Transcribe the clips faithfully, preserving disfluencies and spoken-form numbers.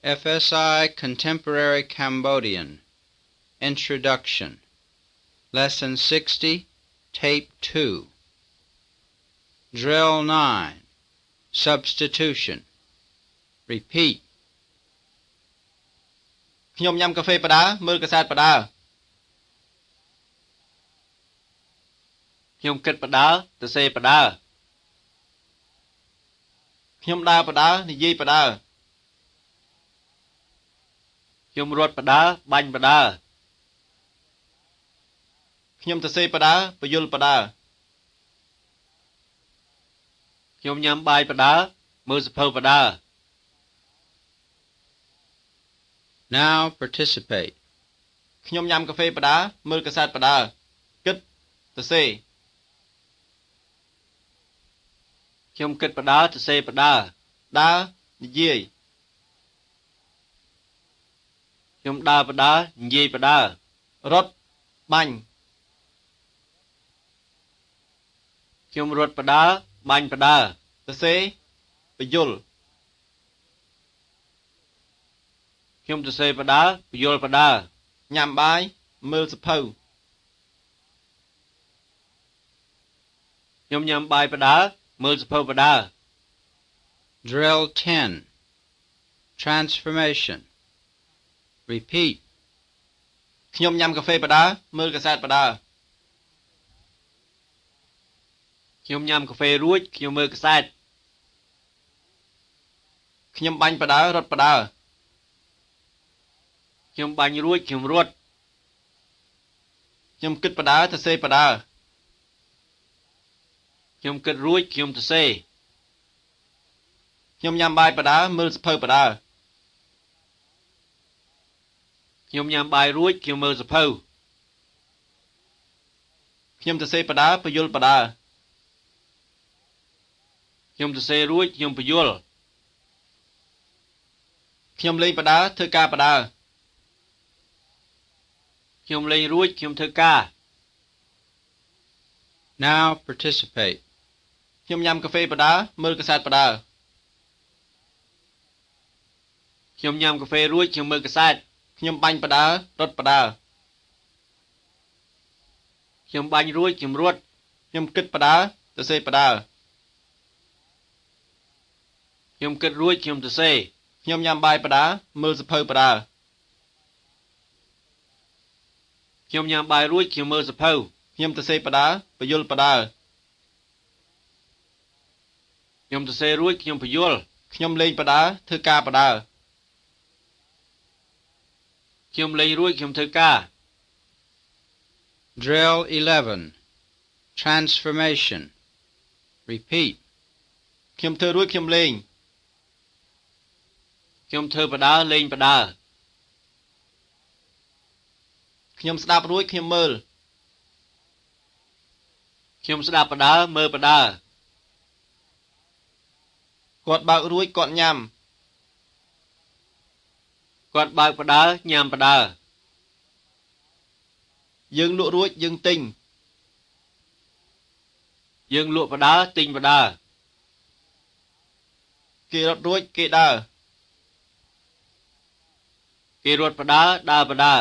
F S I Contemporary Cambodian Introduction Lesson sixty, Tape two Drill nine Substitution Repeat ខ្ញុំញ៉ាំកាហ្វេបដាមើលកាសែតបដាខ្ញុំគិតបដាទៅសេបដាខ្ញុំដើរបដានិយាយបដាខ្ញុំរត់បដាបាញ់បដាខ្ញុំទៅសេបដាបយលបដាខ្ញុំញ៉ាំបាយបដាមើលសភៅបដា Now participate ខ្ញុំញ៉ាំកាហ្វេបដាមើលកាសែតបដាគិតទៅសេខ្ញុំគិតបដាទៅសេបដាដើរនិយាយខ្ញុំដើរបដានិយាយបដារត់បាញ់ខ្ញុំរត់បដាបាញ់បដាទៅសេបយលខ្ញុំទៅសេបដាបយលបដាញ៉ាំបាយមើលសភៅខ្ញុំញ៉ាំបាយបដាមើលសភៅបដា Drill ten Transformation Repeat ខ្ញុំញ៉ាំកាហ្វេបដាមើលកាសែតបដាខ្ញុំញ៉ាំកាហ្វេរួចខ្ញុំមើលកាសែតខ្ញុំបាញ់បដារត់បដាខ្ញុំបាញ់រួចខ្ញុំរត់ខ្ញុំគិតបដាទៅសេបដាខ្ញុំគិតរួចខ្ញុំទៅសេខ្ញុំញ៉ាំបាយបដាមើលសភៅបដាខ្ញុំញ៉ាំបាយរួចខ្ញុំមើលសភៅខ្ញុំទៅសេបដាបយលបដាខ្ញុំទៅសេរួចខ្ញុំបយលខ្ញុំលេងបដាធ្វើការបដាខ្ញុំលេងរួចខ្ញុំធ្វើការ Now participate ខ្ញុំញ៉ាំកាហ្វេបដាមើលកាសែតបដាខ្ញុំញ៉ាំកាហ្វេរួចខ្ញុំមើលកាសែតខ្ញុំបាញ់បដារត់បដាខ្ញុំបាញ់រួចខ្ញុំរត់ខ្ញុំគិតបដាទៅសេបដាខ្ញុំគិតរួចខ្ញុំទៅសេខ្ញុំញ៉ាំបាយបដាមើលសភៅបដាខ្ញុំញ៉ាំបាយរួចខ្ញុំមើលសភៅខ្ញុំទៅសេបដាបយលបដាខ្ញុំទៅសេរួចខ្ញុំបយលខ្ញុំលេងបដាធ្វើការបដាខ្ញុំលេងរួចខ្ញុំធ្វើការ Drill eleven Transformation Repeat ខ្ញុំធ្វើរួចខ្ញុំលេងខ្ញុំធ្វើបដាលេងបដាខ្ញុំស្ដាប់រួចខ្ញុំមើលខ្ញុំស្ដាប់បដាមើលបដាគាត់បើករួចគាត់ញ៉ាំគាត់បើកបដាញ៉ាំបដាយើងលក់រួចយើងទិញយើងលក់បដាទិញបដាគេរត់រួចគេដើរគេរត់បដាដើរបដា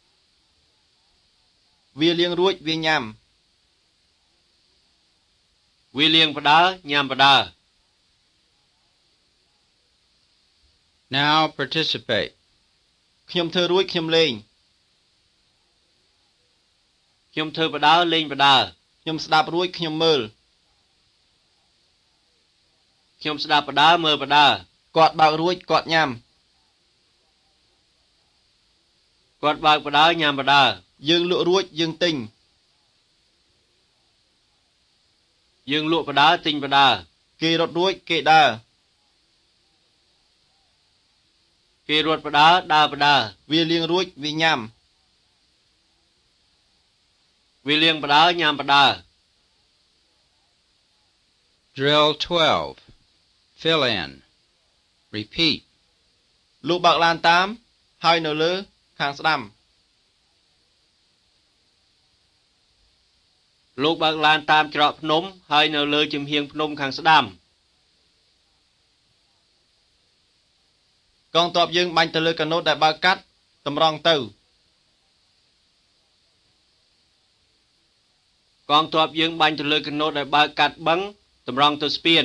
វាលៀងរួចវាញ៉ាំវាលៀងបដាញ៉ាំបដា Now participate ខ្ញុំធ្វើរួចខ្ញុំលេងខ្ញុំធ្វើបដាលេងបដាខ្ញុំស្ដាប់រួចខ្ញុំមើលខ្ញុំស្ដាប់បដាមើលបដាគាត់បើករួចគាត់ញ៉ាំគាត់បើកបដាញ៉ាំបដាយើងលក់រួចយើងទិញយើងលក់បដាទិញបដាគេរត់រួចគេដើរគេរត់បដាដើរបដាវាលៀងរួចវាញ៉ាំវាលៀងបដាញ៉ាំបដា Drill twelve Fill in Repeat លោកបើកឡានតាមហើយនៅលើខាងស្ដាំលោកបើកឡានតាមច្រកភ្នំហើយនៅលើជំហៀងភ្នំខាងស្ដាំកងទ័ពយើងបាញ់ទៅលើកាណូតដែលបើកកាត់តម្រង់ទៅកងទ័ពយើងបាញ់ទៅលើកាណូតដែលបើកកាត់បឹងតម្រង់ទៅស្ពាន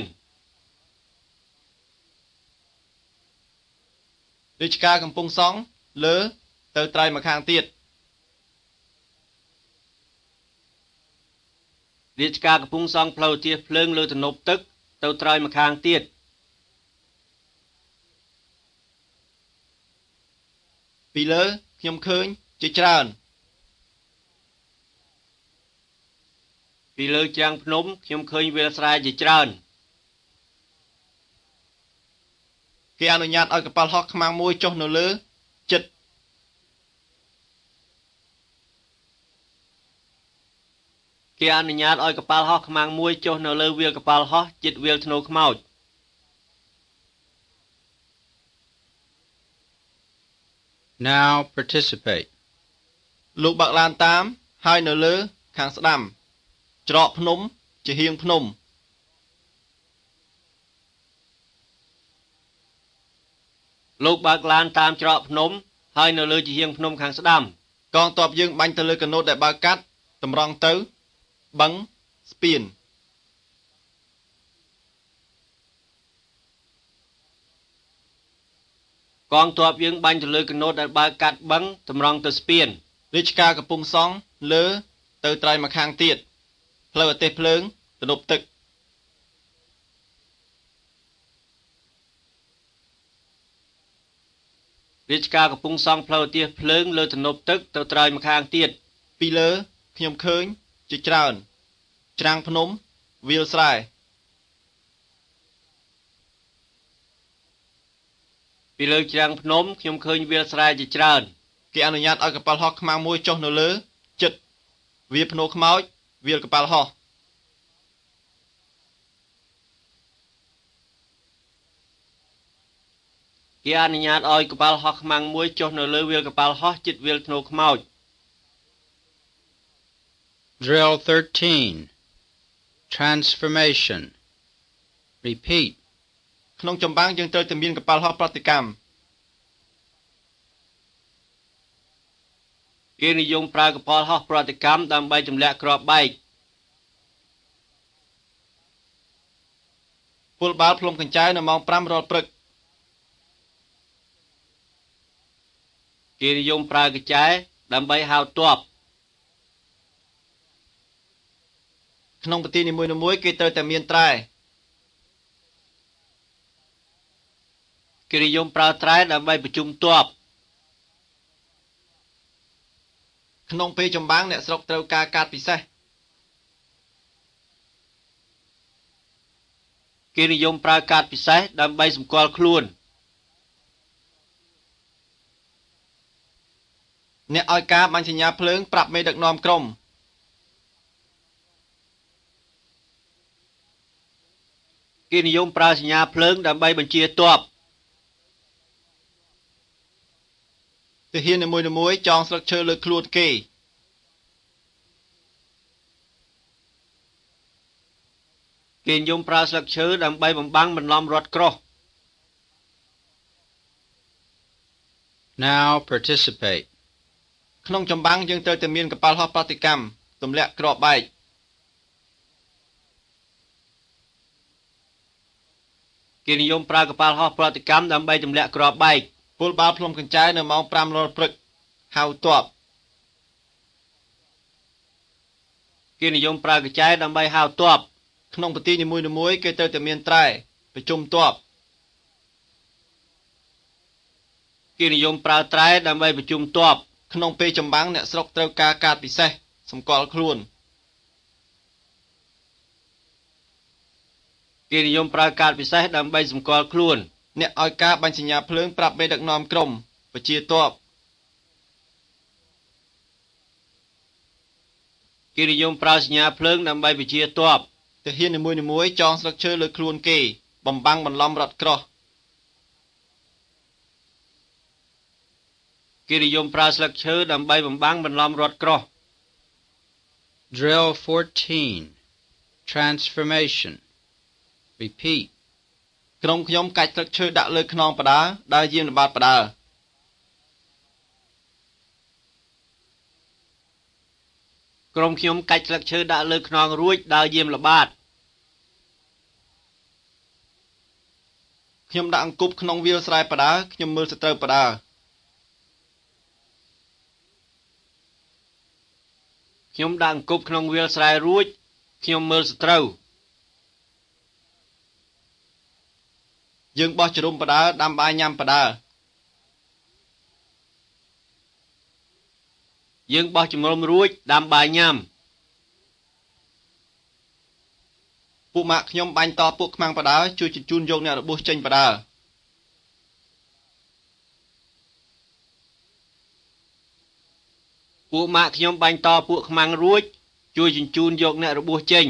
រាជការកំពុងសង់លើទៅត្រៃមកខាងទៀតរាជការកំពុងសង់ផ្លូវឧទ្ទិសភ្លើងលើទំនប់ទឹកទៅត្រៃមកខាងទៀតពីលើខ្ញុំឃើញជាច្រើនពីលើច្រាំងភ្នំខ្ញុំឃើញវាលស្រែជាច្រើនគេអនុញ្ញាតឲ្យកប៉ាល់ហោះខ្មាំងមួយចុះនៅលើចិត្តគេអនុញ្ញាតឲ្យកប៉ាល់ហោះខ្មាំងមួយចុះនៅលើវាលកប៉ាល់ហោះជិតវាលធ្នូខ្មោច Now participate. លោកបើកឡានតាមហើយនៅលើខាងស្ដាំច្រកភ្នំជាហៀងភ្នំលោកបើកឡានតាមច្រកភ្នំហើយនៅលើជាហៀងភ្នំខាងស្ដាំកងទ័ពយើងបាញ់ទៅលើកាណូតដែលបើកកាត់តម្រង់ទៅបឹងស្ពានកងទ័ពយើងបាញ់ទៅលើកាណូតដែលបើកកាត់បឹងតម្រង់ទៅស្ពានរាជការកំពុងសង់លើទៅត្រៃមកខាងទៀតផ្លូវអាទេសភ្លើងទំនប់ទឹករាជការកំពុងសង់ផ្លូវអាទេសភ្លើងលើទំនប់ទឹកទៅត្រៃមកខាងទៀតពីលើខ្ញុំឃើញជាច្រើនច្រាំងភ្នំវាលស្រែពីលើច្រាំងភ្នំខ្ញុំឃើញវាលស្រែជាច្រើនគេអនុញ្ញាតឲ្យកប៉ាល់ហោះខ្មាំងមួយចុះនៅលើចិត្តវាភ្នូខ្មោចវាលកប៉ាល់ហោះគេអនុញ្ញាតឲ្យកប៉ាល់ហោះខ្មាំងមួយចុះនៅលើវាលកប៉ាល់ហោះជិតវាលធ្នូខ្មោច Drill thirteen. Transformation. Repeat. ក្នុងចម្បាំងយើងត្រូវតែមានកប៉ាល់ហោះប្រតិកម្មគេនិយមប្រើកប៉ាល់ហោះប្រតិកម្មដើម្បីទម្លាក់គ្រាប់បែកពលបាល់ផ្លុំកញ្ចៅនៅម៉ោង5រាល់ព្រឹកគេនិយមប្រើកញ្ចែដើម្បីហៅទ័ពក្នុងប្រទេសនីមួយៗគេត្រូវតែមានត្រែគេនិយមប្រើត្រែដើម្បីប្រជុំទ័ពក្នុងពេលចម្បាំងអ្នកស្រុកត្រូវការកាតពិសេសគេនិយមប្រើកាតពិសេសដើម្បីសម្គាល់ខ្លួនអ្នកឲ្យការបាញ់សញ្ញាភ្លើងប្រាប់មេដឹកនាំក្រុមគេនិយមប្រើសញ្ញាភ្លើងដើម្បីបញ្ជាទ័ពទាហាននីមួយៗចងស្លឹកឈើលើខ្លួនគេគេនិយមប្រើស្លឹកឈើដើម្បីបំបាំងបន្លំរថក្រោះ Now participate. ក្នុងចម្បាំងយើងត្រូវតែមានកប៉ាល់ហោះប្រតិកម្មទម្លាក់គ្រាប់បែកគេនិយមប្រើកប៉ាល់ហោះប្រតិកម្មដើម្បីទម្លាក់គ្រាប់បែកពលបាល់ផ្លុំកញ្ចែនៅម៉ោង5រាល់ព្រឹកហៅទ័ពគេនិយមប្រើកញ្ចែដើម្បីហៅទ័ពក្នុងប្រទេសនីមួយៗគេត្រូវតែមានត្រែប្រជុំទ័ពគេនិយមប្រើត្រែដើម្បីប្រជុំទ័ពក្នុងពេលចម្បាំងអ្នកស្រុកត្រូវការកាតពិសេសសម្គាល់ខ្លួនគេនិយមប្រើកាតពិសេសដើម្បីសម្គាល់ខ្លួនអ្នកឲ្យការបាញ់សញ្ញាភ្លើងប្រាប់មេដឹកនាំក្រុមប្រជាទ័ពគេនិយមប្រើសញ្ញាភ្លើងដើម្បីប្រជាទ័ពទាហាននីមួយៗចងស្លឹកឈើលើខ្លួនគេបំបាំងបន្លំរថក្រោះគេនិយមប្រើស្លឹកឈើដើម្បីបំបាំងបន្លំរថក្រោះ Drill fourteen. Transformation. Repeat. កក្រុមខ្ញុំកាច់ស្លឹកឈើដាក់លើខ្នងបដាដើរយាមល្បាតបដាក្រុមខ្ញុំកាច់ស្លឹកឈើដាក់លើខ្នងរួចដើរយាមល្បាតខ្ញុំដាក់អង្គប់ក្នុងវាលស្រែបដាខ្ញុំមើលសត្រូវបដាខ្ញុំដាក់អង្គប់ក្នុងវាលស្រែរួចខ្ញុំមើលសត្រូវយើងបោះជ្រុំបដាដាំបាយញ៉ាំបដាយើងបោះជំរំរួចដាំបាយញ៉ាំពួកម៉ាក់ខ្ញុំបាញ់តពួកខ្មាំងបដាជួយជញ្ជូនយកអ្នករបួសចេញបដាពួកម៉ាក់ខ្ញុំបាញ់តពួកខ្មាំងរួចជួយជញ្ជូនយកអ្នករបួសចេញ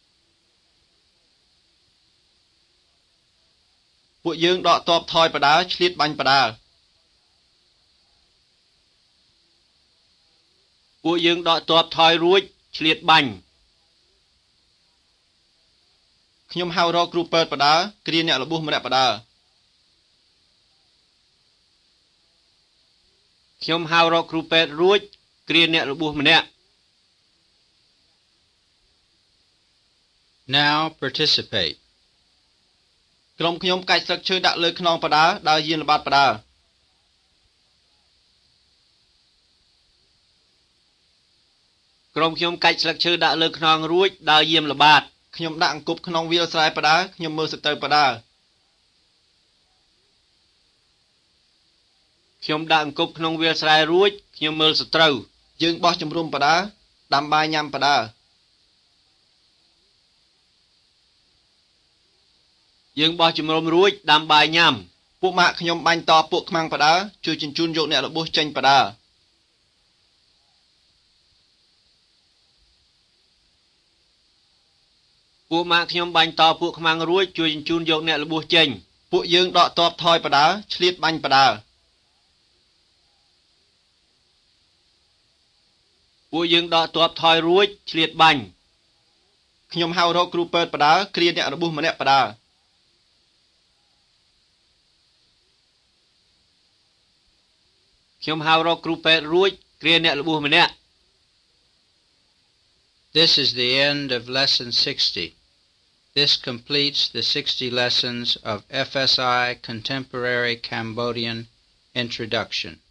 ពួកយើងដកតបថយបដាឆ្លៀតបាញ់បដាពួកយើងដកតបថយរួចឆ្លៀតបាញ់ខ្ញុំហៅរកគ្រូពេទ្យបដាគ្រាអ្នករបួសម្នាក់បដាខ្ញុំហៅរកគ្រូពេទ្យរួចគ្រាអ្នករបួសម្នាក់ Now participate. ក្រុមខ្ញុំកាច់ស្លឹកឈើដាក់លើខ្នងបដាដើរយាមល្បាតបដាក្រុមខ្ញុំកាច់ស្លឹកឈើដាក់លើខ្នងរួចដើរយាមល្បាតខ្ញុំដាក់អង្គប់ក្នុងវាលស្រែបដាខ្ញុំមើលសត្រូវបដាខ្ញុំដាក់អង្គប់ក្នុងវាលស្រែរួចខ្ញុំមើលសត្រូវយើងបោះជំរុំបដាដាំបាយញ៉ាំបដាយើងបោះជំរុំរួចដាំបាយញ៉ាំពួកម៉ាក់ខ្ញុំបាញ់តពួកខ្មាំងបដាជួយជញ្ជូនយកអ្នករបួសចេញបដាពួកម៉ាក់ខ្ញុំបាញ់តពួកខ្មាំងរួចជួយជញ្ជូនយកអ្នករបួសចេញពួកយើងដកតបថយបដាឆ្លៀតបាញ់បដាពួកយើងដកតបថយរួចឆ្លៀតបាញ់ខ្ញុំហៅរកគ្រូពេទ្យបដាគ្រាអ្នករបួសម្នាក់បដាខ្ញុំហៅរកគ្រូពេទ្យរួចគ្រាអ្នករបួសម្នាក់ This is the end of lesson sixty. This completes the sixty lessons of F S I Contemporary Cambodian Introduction.